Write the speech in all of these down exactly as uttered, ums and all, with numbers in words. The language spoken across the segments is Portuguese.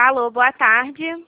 Alô, boa tarde.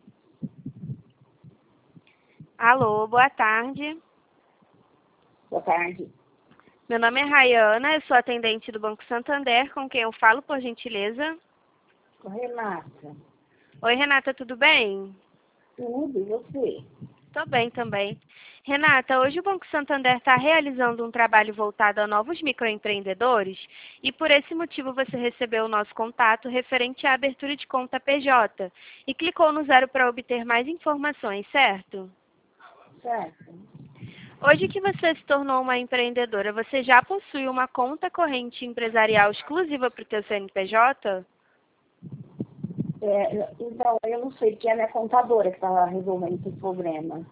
Alô, boa tarde. Boa tarde. Meu nome é Rayana, eu sou atendente do Banco Santander, com quem eu falo, por gentileza. Renata. Oi, Renata, tudo bem? Tudo, e você? Tô bem também. Renata, hoje o Banco Santander está realizando um trabalho voltado a novos microempreendedores e por esse motivo você recebeu o nosso contato referente à abertura de conta P J e clicou no zero para obter mais informações, certo? Certo. Hoje que você se tornou uma empreendedora, você já possui uma conta corrente empresarial exclusiva para o teu C N P J? É, então, eu não sei, que é a minha contadora que está resolvendo esse problema.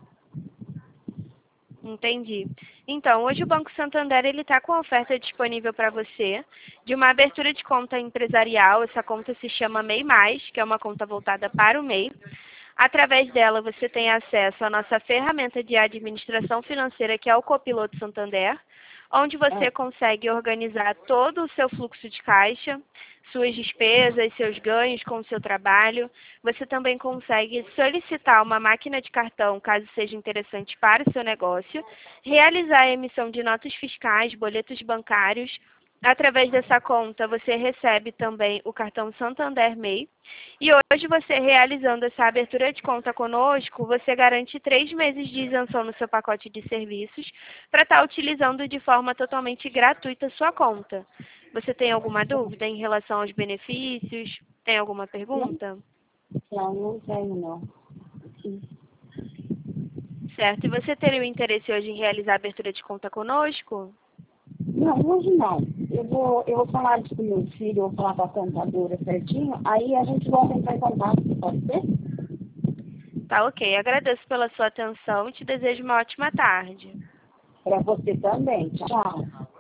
Entendi. Então, hoje o Banco Santander ele está com a oferta disponível para você de uma abertura de conta empresarial. Essa conta se chama MEI Mais, que é uma conta voltada para o M E I. Através dela, você tem acesso à nossa ferramenta de administração financeira, que é o Copiloto Santander, onde você Ah, consegue organizar todo o seu fluxo de caixa, suas despesas, seus ganhos com o seu trabalho. Você também consegue solicitar uma máquina de cartão, caso seja interessante para o seu negócio, realizar a emissão de notas fiscais, boletos bancários. Através dessa conta, você recebe também o cartão Santander M E I. E hoje, você realizando essa abertura de conta conosco, você garante três meses de isenção no seu pacote de serviços para estar utilizando de forma totalmente gratuita a sua conta. Você tem alguma dúvida em relação aos benefícios? Tem alguma não, pergunta? não, não tenho, não. Certo. E você teria o interesse hoje em realizar a abertura de conta conosco? Não, hoje não. Eu vou, eu vou falar isso com meu filho, eu vou falar com a contadora certinho, aí a gente volta a entrar em contato, pode ser? Tá ok. Agradeço pela sua atenção e te desejo uma ótima tarde. Para você também. Tchau.